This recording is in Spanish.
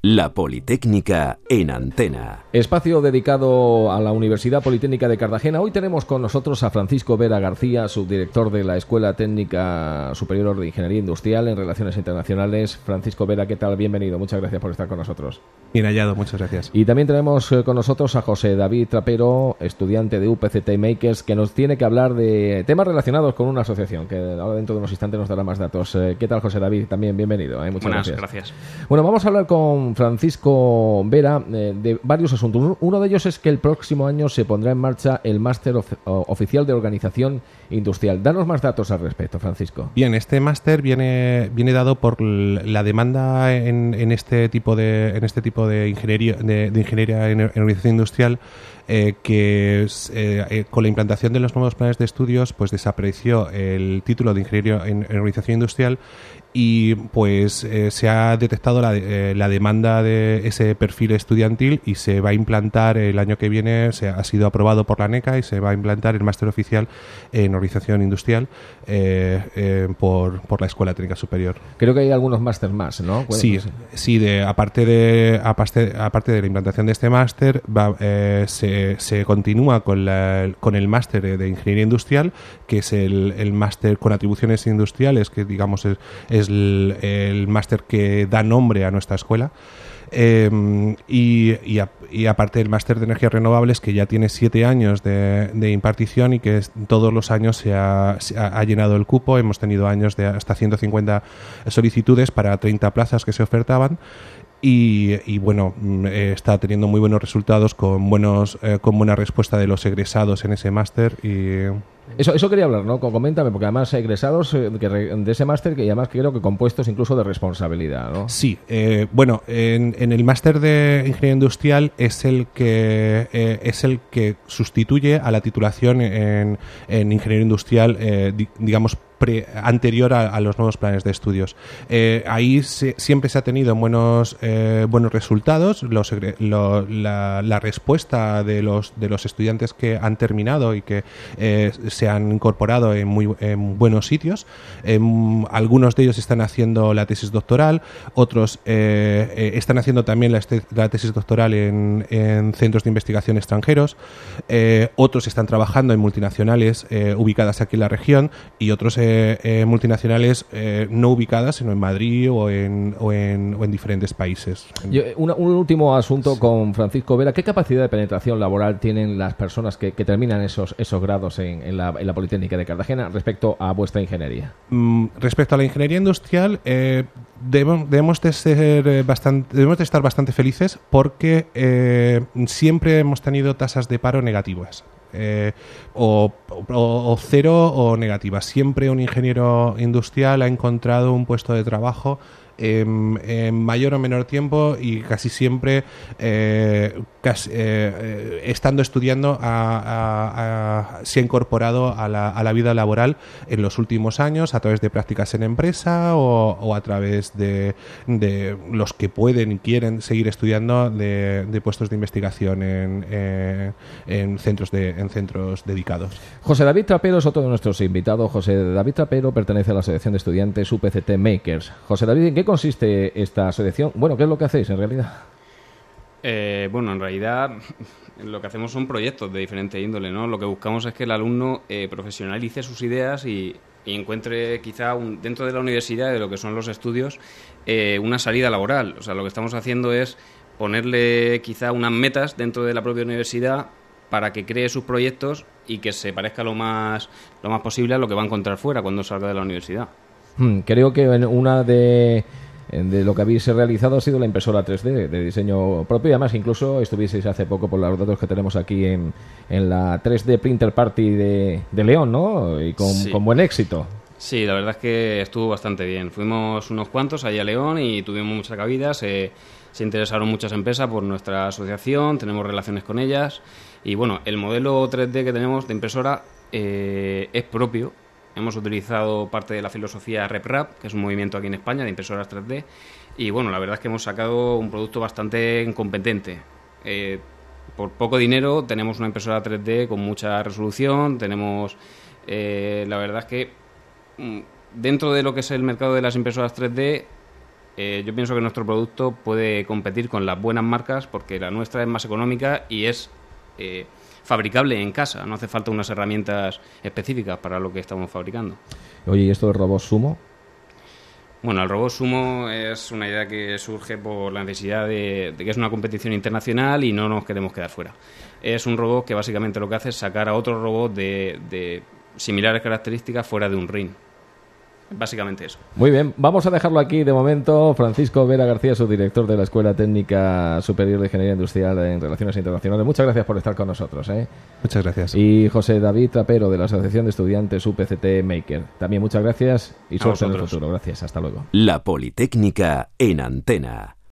La Politécnica en Antena. Espacio dedicado a la Universidad Politécnica de Cartagena. Hoy tenemos con nosotros a Francisco Vera García, subdirector de la Escuela Técnica Superior de Ingeniería Industrial en Relaciones Internacionales. Francisco Vera, ¿qué tal? Bienvenido. Muchas gracias por estar con nosotros. Bien hallado, muchas gracias. Y también tenemos con nosotros a José David Trapero, estudiante de UPCT Makers, que nos tiene que hablar de temas relacionados con una asociación, que ahora dentro de unos instantes nos dará más datos. ¿Qué tal, José David? También bienvenido. Muchas gracias. Bueno, vamos a hablar con Francisco Vera de varios asuntos. Uno de ellos es que el próximo año se pondrá en marcha el Máster Oficial de Organización Industrial. Danos más datos al respecto, Francisco. Bien, este máster viene dado por la demanda en este tipo de ingeniería en organización industrial, que con la implantación de los nuevos planes de estudios pues desapareció el título de ingeniero en organización industrial y pues se ha detectado la demanda de ese perfil estudiantil y se va a implantar el año que viene. Ha sido aprobado por la NECA y se va a implantar el máster oficial en organización industrial por la Escuela Técnica Superior. Creo que hay algunos máster más, ¿no? Sí, aparte de la implantación de este máster, se continúa con el máster de Ingeniería Industrial, que es el máster con atribuciones industriales, que digamos es el máster que da nombre a nuestra escuela. Y aparte del máster de energías renovables, que ya tiene 7 años de impartición y que todos los años se ha llenado el cupo. Hemos tenido años de hasta 150 solicitudes para 30 plazas que se ofertaban. Y bueno, está teniendo muy buenos resultados con buena respuesta de los egresados en ese máster. Eso quería hablar, ¿no? Coméntame, porque además egresados de ese máster, que además creo que compuestos incluso de responsabilidad, ¿no? Sí, en el máster de Ingeniería Industrial es el que sustituye a la titulación en Ingeniería Industrial, digamos, anterior a los nuevos planes de estudios. Ahí siempre se ha tenido buenos resultados. La respuesta de los estudiantes que han terminado y que se han incorporado en buenos sitios. Algunos de ellos están haciendo la tesis doctoral, otros están haciendo también la tesis doctoral en centros de investigación extranjeros, otros están trabajando en multinacionales ubicadas aquí en la región y otros multinacionales no ubicadas, sino en Madrid o en diferentes países. Un último asunto con Francisco Vera. ¿Qué capacidad de penetración laboral tienen las personas que terminan esos grados en la Politécnica de Cartagena respecto a vuestra ingeniería? Respecto a la ingeniería industrial, debemos de estar bastante felices porque siempre hemos tenido tasas de paro negativas. O cero o negativas. Siempre un ingeniero industrial ha encontrado un puesto de trabajo en mayor o menor tiempo y casi siempre estando estudiando se ha incorporado a la vida laboral en los últimos años a través de prácticas en empresa o a través de los que pueden y quieren seguir estudiando de puestos de investigación en centros dedicados. José David Trapero es otro de nuestros invitados. José David Trapero pertenece a la Asociación de Estudiantes UPCT Makers. José David, ¿en qué consiste esta asociación? Bueno, ¿qué es lo que hacéis en realidad? Bueno, en realidad lo que hacemos son proyectos de diferente índole, ¿no? Lo que buscamos es que el alumno profesionalice sus ideas y encuentre quizá dentro de la universidad, de lo que son los estudios, una salida laboral. O sea, lo que estamos haciendo es ponerle quizá unas metas dentro de la propia universidad para que cree sus proyectos y que se parezca lo más posible a lo que va a encontrar fuera cuando salga de la universidad. Creo que una de lo que habéis realizado ha sido la impresora 3D de diseño propio, y además incluso estuvisteis hace poco, por los datos que tenemos aquí, en la 3D Printer Party de León, ¿no? Y con buen éxito. Sí, la verdad es que estuvo bastante bien. Fuimos unos cuantos allá a León y tuvimos mucha cabida. Se interesaron muchas empresas por nuestra asociación, tenemos relaciones con ellas y bueno, el modelo 3D que tenemos de impresora es propio. Hemos utilizado parte de la filosofía RepRap, que es un movimiento aquí en España de impresoras 3D, y bueno, la verdad es que hemos sacado un producto bastante competente. Por poco dinero tenemos una impresora 3D con mucha resolución, tenemos la verdad es que dentro de lo que es el mercado de las impresoras 3D yo pienso que nuestro producto puede competir con las buenas marcas porque la nuestra es más económica y es fabricable en casa. No hace falta unas herramientas específicas para lo que estamos fabricando. Oye, ¿y esto del robot Sumo? Bueno, el robot Sumo es una idea que surge por la necesidad de que es una competición internacional y no nos queremos quedar fuera. Es un robot que básicamente lo que hace es sacar a otro robot de similares características fuera de un ring. Básicamente eso. Muy bien, vamos a dejarlo aquí de momento. Francisco Vera García, subdirector de la Escuela Técnica Superior de Ingeniería Industrial en Relaciones Internacionales. Muchas gracias por estar con nosotros. Muchas gracias. Y José David Trapero, de la Asociación de Estudiantes UPCT Maker. También muchas gracias y suerte en el futuro. Gracias, hasta luego. La Politécnica en Antena.